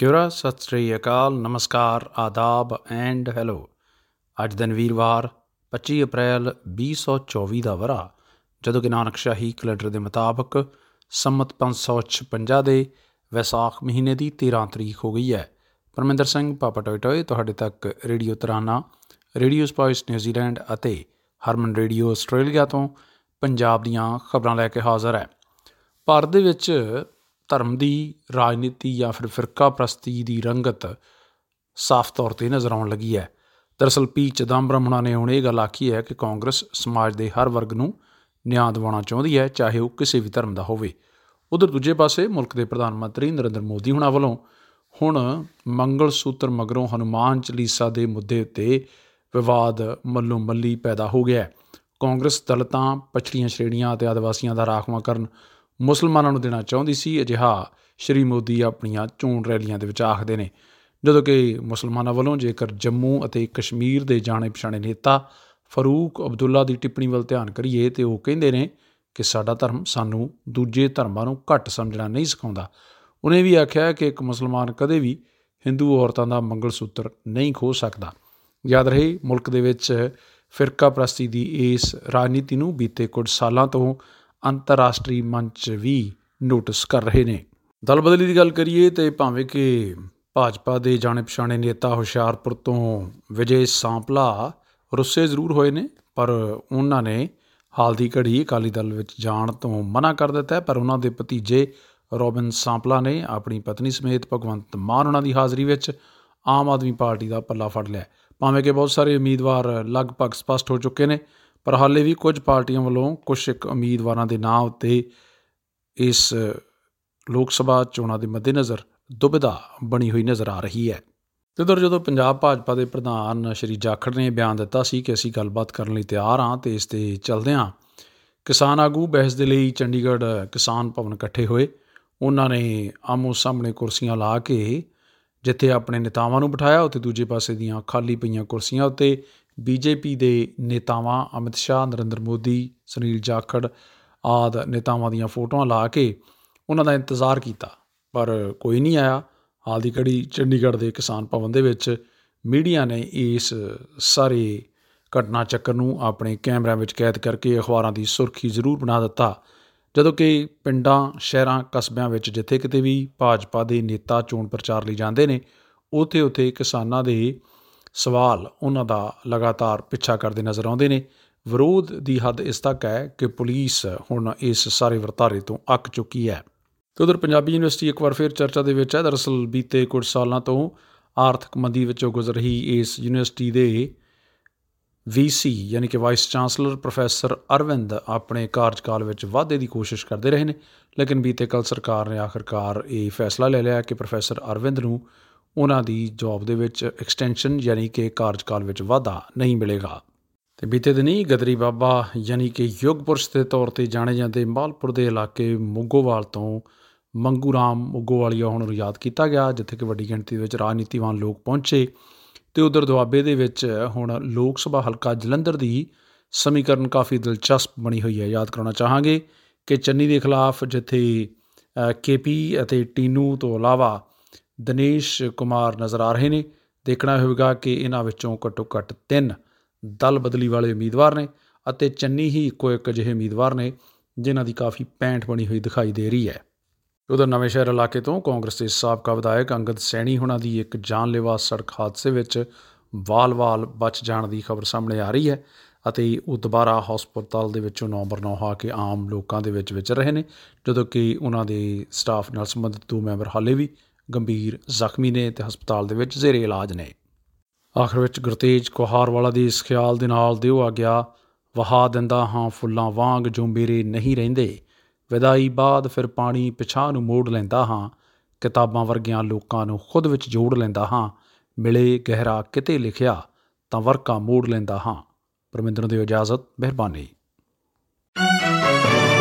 ਕਿਉਰਾ, ਸਤਿ ਸ਼੍ਰੀ ਅਕਾਲ, ਨਮਸਕਾਰ, ਆਦਾਬ and hello. ਅੱਜ ਦਿਨ ਵੀਰਵਾਰ 25 ਅਪ੍ਰੈਲ 2024 ਦਾ ਵਰ੍ਹਾ, ਜਦੋਂ ਕਿ ਨਾਨਕਸ਼ਾਹੀ ਕੈਲੰਡਰ ਦੇ ਮੁਤਾਬਕ ਸੰਮਤ 556 ਦੇ ਵੈਸਾਖ ਮਹੀਨੇ ਦੀ 13 ਤਰੀਕ ਹੋ ਗਈ ਹੈ। ਪਰਮਿੰਦਰ ਸਿੰਘ ਪਾਪਾ ਟੋਏ ਟੋਏ ਤੁਹਾਡੇ ਤੱਕ radio Tarana, radio spice New Zealand ਅਤੇ ਹਰਮਨ ਰੇਡੀਓ ਆਸਟ੍ਰੇਲੀਆ ਤੋਂ ਪੰਜਾਬ ਦੀਆਂ ਖਬਰਾਂ ਲੈ ਕੇ ਹਾਜ਼ਰ ਹੈ। ਭਾਰਤ ਦੇ ਵਿੱਚ ਧਰਮ ਦੀ ਰਾਜਨੀਤੀ ਜਾਂ ਫਿਰ ਫਿਰਕਾ ਪ੍ਰਸਤੀ ਦੀ ਰੰਗਤ ਸਾਫ਼ ਤੌਰ 'ਤੇ ਨਜ਼ਰ ਆਉਣ ਲੱਗੀ ਹੈ। ਦਰਅਸਲ ਪੀ ਚਿਦੰਬਰਮ ਹੁਣਾਂ ਨੇ ਹੁਣ ਇਹ ਗੱਲ ਆਖੀ ਹੈ ਕਿ ਕਾਂਗਰਸ ਸਮਾਜ ਦੇ ਹਰ ਵਰਗ ਨੂੰ ਨਿਆਂ ਦਿਵਾਉਣਾ ਚਾਹੁੰਦੀ ਹੈ, ਚਾਹੇ ਉਹ ਕਿਸੇ ਵੀ ਧਰਮ ਦਾ ਹੋਵੇ। ਉੱਧਰ ਦੂਜੇ ਪਾਸੇ ਮੁਲਕ ਦੇ ਪ੍ਰਧਾਨ ਮੰਤਰੀ ਨਰਿੰਦਰ ਮੋਦੀ ਹੁਣਾਂ ਵੱਲੋਂ ਹੁਣ ਮੰਗਲ ਸੂਤਰ ਮਗਰੋਂ ਹਨੂੰਮਾਨ ਚਾਲੀਸਾ ਦੇ ਮੁੱਦੇ ਉੱਤੇ ਵਿਵਾਦ ਮੱਲੋ ਮੱਲੀ ਪੈਦਾ ਹੋ ਗਿਆ। ਕਾਂਗਰਸ ਦਲਿਤਾਂ, ਪਛੜੀਆਂ ਸ਼੍ਰੇਣੀਆਂ ਅਤੇ ਆਦਿਵਾਸੀਆਂ ਦਾ ਰਾਖਵਾਂਕਰਨ ਮੁਸਲਮਾਨਾਂ ਨੂੰ ਦੇਣਾ ਚਾਹੁੰਦੀ ਸੀ। ਅਜਿਹਾ ਸ਼੍ਰੀ ਮੋਦੀ ਆਪਣੀਆਂ ਚੋਣ ਰੈਲੀਆਂ ਦੇ ਵਿੱਚ ਆਖਦੇ ਨੇ, ਜਦੋਂ ਕਿ ਮੁਸਲਮਾਨਾਂ ਵੱਲੋਂ ਜੇਕਰ ਜੰਮੂ ਅਤੇ ਕਸ਼ਮੀਰ ਦੇ ਜਾਣੇ ਪਛਾਣੇ ਨੇਤਾ ਫਾਰੂਕ ਅਬਦੁੱਲਾ ਦੀ ਟਿੱਪਣੀ ਵੱਲ ਧਿਆਨ ਕਰੀਏ ਤਾਂ ਉਹ ਕਹਿੰਦੇ ਨੇ ਕਿ ਸਾਡਾ ਧਰਮ ਸਾਨੂੰ ਦੂਜੇ ਧਰਮਾਂ ਨੂੰ ਘੱਟ ਸਮਝਣਾ ਨਹੀਂ ਸਿਖਾਉਂਦਾ। ਉਹਨੇ ਵੀ ਆਖਿਆ ਕਿ ਇੱਕ ਮੁਸਲਮਾਨ ਕਦੇ ਵੀ ਹਿੰਦੂ ਔਰਤਾਂ ਦਾ ਮੰਗਲ ਸੂਤਰ ਨਹੀਂ ਖੋਹ ਸਕਦਾ। ਯਾਦ ਰਹੇ, ਮੁਲਕ ਦੇ ਵਿੱਚ ਫਿਰਕਾ ਪ੍ਰਸਤੀ ਦੀ ਇਸ ਰਾਜਨੀਤੀ ਨੂੰ ਬੀਤੇ ਕੁਝ ਸਾਲਾਂ ਤੋਂ ਅੰਤਰਰਾਸ਼ਟਰੀ ਮੰਚ ਵੀ ਨੋਟਿਸ ਕਰ ਰਹੇ ਨੇ। ਦਲ ਬਦਲੀ ਦੀ ਗੱਲ ਕਰੀਏ ਤਾਂ ਭਾਵੇਂ ਕਿ ਭਾਜਪਾ ਦੇ ਜਾਣੇ ਪਛਾਣੇ ਨੇਤਾ ਹੁਸ਼ਿਆਰਪੁਰ ਤੋਂ ਵਿਜੇ ਸਾਂਪਲਾ ਰੁੱਸੇ ਜ਼ਰੂਰ ਹੋਏ ਨੇ, ਪਰ ਉਹਨਾਂ ਨੇ ਹਾਲ ਦੀ ਘੜੀ ਅਕਾਲੀ ਦਲ ਵਿੱਚ ਜਾਣ ਤੋਂ ਮਨ੍ਹਾ ਕਰ ਦਿੱਤਾ ਹੈ। ਪਰ ਉਹਨਾਂ ਦੇ ਭਤੀਜੇ ਰੋਬਿਨ ਸਾਂਪਲਾ ਨੇ ਆਪਣੀ ਪਤਨੀ ਸਮੇਤ ਭਗਵੰਤ ਮਾਨ ਉਹਨਾਂ ਦੀ ਹਾਜ਼ਰੀ ਵਿੱਚ ਆਮ ਆਦਮੀ ਪਾਰਟੀ ਦਾ ਪੱਲਾ ਫੜ ਲਿਆ। ਭਾਵੇਂ ਕਿ ਬਹੁਤ ਸਾਰੇ ਉਮੀਦਵਾਰ ਲਗਭਗ ਸਪਸ਼ਟ ਹੋ ਚੁੱਕੇ ਨੇ, ਪਰ ਹਾਲੇ ਵੀ ਕੁਝ ਪਾਰਟੀਆਂ ਵੱਲੋਂ ਕੁਛ ਇੱਕ ਉਮੀਦਵਾਰਾਂ ਦੇ ਨਾਂ ਉੱਤੇ ਇਸ ਲੋਕ ਸਭਾ ਚੋਣਾਂ ਦੇ ਮੱਦੇਨਜ਼ਰ ਦੁਬਿਧਾ ਬਣੀ ਹੋਈ ਨਜ਼ਰ ਆ ਰਹੀ ਹੈ। ਅਤੇ ਉੱਧਰ ਜਦੋਂ ਪੰਜਾਬ ਭਾਜਪਾ ਦੇ ਪ੍ਰਧਾਨ ਸ਼੍ਰੀ ਜਾਖੜ ਨੇ ਬਿਆਨ ਦਿੱਤਾ ਸੀ ਕਿ ਅਸੀਂ ਗੱਲਬਾਤ ਕਰਨ ਲਈ ਤਿਆਰ ਹਾਂ, ਅਤੇ ਇਸ 'ਤੇ ਚੱਲਦਿਆਂ ਕਿਸਾਨ ਆਗੂ ਬਹਿਸ ਦੇ ਲਈ ਚੰਡੀਗੜ੍ਹ ਕਿਸਾਨ ਭਵਨ ਇਕੱਠੇ ਹੋਏ। ਉਹਨਾਂ ਨੇ ਆਮੋ ਸਾਹਮਣੇ ਕੁਰਸੀਆਂ ਲਾ ਕੇ ਜਿੱਥੇ ਆਪਣੇ ਨੇਤਾਵਾਂ ਨੂੰ ਬਿਠਾਇਆ, ਉੱਥੇ ਦੂਜੇ ਪਾਸੇ ਦੀਆਂ ਖਾਲੀ ਪਈਆਂ ਕੁਰਸੀਆਂ ਉੱਤੇ ਬੀਜੇਪੀ ਦੇ ਨੇਤਾਵਾਂ ਅਮਿਤ ਸ਼ਾਹ, ਨਰਿੰਦਰ ਮੋਦੀ, ਸੁਨੀਲ ਜਾਖੜ ਆਦਿ ਨੇਤਾਵਾਂ ਦੀਆਂ ਫੋਟੋਆਂ ਲਾ ਕੇ ਉਹਨਾਂ ਦਾ ਇੰਤਜ਼ਾਰ ਕੀਤਾ, ਪਰ ਕੋਈ ਨਹੀਂ ਆਇਆ। ਹਾਲ ਦੀ ਘੜੀ ਚੰਡੀਗੜ੍ਹ ਦੇ ਕਿਸਾਨ ਭਵਨ ਦੇ ਵਿੱਚ ਮੀਡੀਆ ਨੇ ਇਸ ਸਾਰੇ ਘਟਨਾ ਚੱਕਰ ਨੂੰ ਆਪਣੇ ਕੈਮਰਿਆਂ ਵਿੱਚ ਕੈਦ ਕਰਕੇ ਅਖਬਾਰਾਂ ਦੀ ਸੁਰਖੀ ਜ਼ਰੂਰ ਬਣਾ ਦਿੱਤਾ, ਜਦੋਂ ਕਿ ਪਿੰਡਾਂ, ਸ਼ਹਿਰਾਂ, ਕਸਬਿਆਂ ਵਿੱਚ ਜਿੱਥੇ ਕਿਤੇ ਵੀ ਭਾਜਪਾ ਦੇ ਨੇਤਾ ਚੋਣ ਪ੍ਰਚਾਰ ਲਈ ਜਾਂਦੇ ਨੇ, ਉੱਥੇ ਕਿਸਾਨਾਂ ਦੇ ਸਵਾਲ ਉਹਨਾਂ ਦਾ ਲਗਾਤਾਰ ਪਿੱਛਾ ਕਰਦੇ ਨਜ਼ਰ ਆਉਂਦੇ ਨੇ। ਵਿਰੋਧ ਦੀ ਹੱਦ ਇਸ ਤੱਕ ਹੈ ਕਿ ਪੁਲਿਸ ਹੁਣ ਇਸ ਸਾਰੇ ਵਰਤਾਰੇ ਤੋਂ ਅੱਕ ਚੁੱਕੀ ਹੈ। ਅਤੇ ਉੱਧਰ ਪੰਜਾਬੀ ਯੂਨੀਵਰਸਿਟੀ ਇੱਕ ਵਾਰ ਫਿਰ ਚਰਚਾ ਦੇ ਵਿੱਚ ਹੈ। ਦਰਅਸਲ ਬੀਤੇ ਕੁਝ ਸਾਲਾਂ ਤੋਂ ਆਰਥਿਕ ਮੰਦੀ ਵਿੱਚੋਂ ਗੁਜ਼ਰ ਰਹੀ ਇਸ ਯੂਨੀਵਰਸਿਟੀ ਦੇ VC ਯਾਨੀ ਕਿ ਵਾਈਸ ਚਾਂਸਲਰ ਪ੍ਰੋਫੈਸਰ ਅਰਵਿੰਦ ਆਪਣੇ ਕਾਰਜਕਾਲ ਵਿੱਚ ਵਾਧੇ ਦੀ ਕੋਸ਼ਿਸ਼ ਕਰਦੇ ਰਹੇ ਨੇ, ਲੇਕਿਨ ਬੀਤੇ ਕੱਲ੍ਹ ਸਰਕਾਰ ਨੇ ਆਖਿਰਕਾਰ ਇਹ ਫੈਸਲਾ ਲੈ ਲਿਆ ਕਿ ਪ੍ਰੋਫੈਸਰ ਅਰਵਿੰਦ ਨੂੰ ਉਹਨਾਂ ਦੀ ਜੋਬ ਦੇ ਵਿੱਚ ਐਕਸਟੈਂਸ਼ਨ ਯਾਨੀ ਕਿ ਕਾਰਜਕਾਲ ਵਿੱਚ ਵਾਧਾ ਨਹੀਂ ਮਿਲੇਗਾ। ਅਤੇ ਬੀਤੇ ਦਿਨੀ ਗਦਰੀ ਬਾਬਾ ਯਾਨੀ ਕਿ ਯੁੱਗ ਪੁਰਸ਼ ਦੇ ਤੌਰ 'ਤੇ ਜਾਣੇ ਜਾਂਦੇ ਮਾਲਪੁਰ ਦੇ ਇਲਾਕੇ ਮੋਗੋਵਾਲ ਤੋਂ ਮੰਗੂ ਰਾਮ ਮੋਗੋਵਾਲੀਆ ਹੁਣ ਨੂੰ ਯਾਦ ਕੀਤਾ ਗਿਆ, ਜਿੱਥੇ ਕਿ ਵੱਡੀ ਗਿਣਤੀ ਵਿੱਚ ਰਾਜਨੀਤੀਵਾਨ ਲੋਕ ਪਹੁੰਚੇ। ਅਤੇ ਉੱਧਰ ਦੁਆਬੇ ਦੇ ਵਿੱਚ ਹੁਣ ਲੋਕ ਸਭਾ ਹਲਕਾ ਜਲੰਧਰ ਦੀ ਸਮੀਕਰਨ ਕਾਫੀ ਦਿਲਚਸਪ ਬਣੀ ਹੋਈ ਹੈ। ਯਾਦ ਕਰਾਉਣਾ ਚਾਹਾਂਗੇ ਕਿ ਚੰਨੀ ਦੇ ਖਿਲਾਫ ਜਿੱਥੇ KP ਅਤੇ ਟੀਨੂ ਤੋਂ ਇਲਾਵਾ ਦਿਨੇਸ਼ ਕੁਮਾਰ ਨਜ਼ਰ ਆ ਰਹੇ ਨੇ, ਦੇਖਣਾ ਹੋਵੇਗਾ ਕਿ ਇਹਨਾਂ ਵਿੱਚੋਂ ਘੱਟੋ ਘੱਟ 3 ਦਲ ਬਦਲੀ ਵਾਲੇ ਉਮੀਦਵਾਰ ਨੇ ਅਤੇ ਚੰਨੀ ਹੀ ਇੱਕੋ ਇੱਕ ਅਜਿਹੇ ਉਮੀਦਵਾਰ ਨੇ ਜਿਨ੍ਹਾਂ ਦੀ ਕਾਫੀ ਪੈਂਠ ਬਣੀ ਹੋਈ ਦਿਖਾਈ ਦੇ ਰਹੀ ਹੈ। ਉਧਰ ਨਵੇਂ ਸ਼ਹਿਰ ਇਲਾਕੇ ਤੋਂ ਕਾਂਗਰਸ ਦੇ ਸਾਬਕਾ ਵਿਧਾਇਕ ਅੰਗਦ ਸੈਣੀ ਹੁਣਾਂ ਦੀ ਇੱਕ ਜਾਨਲੇਵਾ ਸੜਕ ਹਾਦਸੇ ਵਿੱਚ ਵਾਲ ਬਚ ਜਾਣ ਦੀ ਖਬਰ ਸਾਹਮਣੇ ਆ ਰਹੀ ਹੈ, ਅਤੇ ਉਹ ਦੁਬਾਰਾ ਹਸਪਤਾਲ ਦੇ ਵਿੱਚੋਂ ਨੰਬਰ 9 ਆ ਕੇ ਆਮ ਲੋਕਾਂ ਦੇ ਵਿੱਚ ਵਿਚਰ ਰਹੇ ਨੇ, ਜਦੋਂ ਕਿ ਉਹਨਾਂ ਦੇ ਸਟਾਫ ਨਾਲ ਸੰਬੰਧਿਤ 2 ਮੈਂਬਰ ਹਾਲੇ ਵੀ ਗੰਭੀਰ ਜ਼ਖਮੀ ਨੇ ਅਤੇ ਹਸਪਤਾਲ ਦੇ ਵਿੱਚ ਜ਼ੇਰੇ ਇਲਾਜ ਨੇ। ਆਖਰ ਵਿੱਚ ਗੁਰਤੇਜ ਕੁਹਾਰਵਾਲਾ ਦੇ ਇਸ ਖਿਆਲ ਦੇ ਨਾਲ ਦਿਓ ਆ ਗਿਆ, ਵਹਾ ਦਿੰਦਾ ਹਾਂ ਫੁੱਲਾਂ ਵਾਂਗ ਜੋ ਮੇਰੇ ਨਹੀਂ ਰਹਿੰਦੇ, ਵਿਦਾਈ ਬਾਅਦ ਫਿਰ ਪਾਣੀ ਪਿਛਾਂਹ ਨੂੰ ਮੋੜ ਲੈਂਦਾ ਹਾਂ, ਕਿਤਾਬਾਂ ਵਰਗਿਆਂ ਲੋਕਾਂ ਨੂੰ ਖੁਦ ਵਿੱਚ ਜੋੜ ਲੈਂਦਾ ਹਾਂ, ਮਿਲੇ ਗਹਿਰਾ ਕਿਤੇ ਲਿਖਿਆ ਤਾਂ ਵਰਕਾ ਮੋੜ ਲੈਂਦਾ ਹਾਂ। ਪਰਮਿੰਦਰ ਨੂੰ ਦਿਓ ਇਜਾਜ਼ਤ, ਮਿਹਰਬਾਨੀ।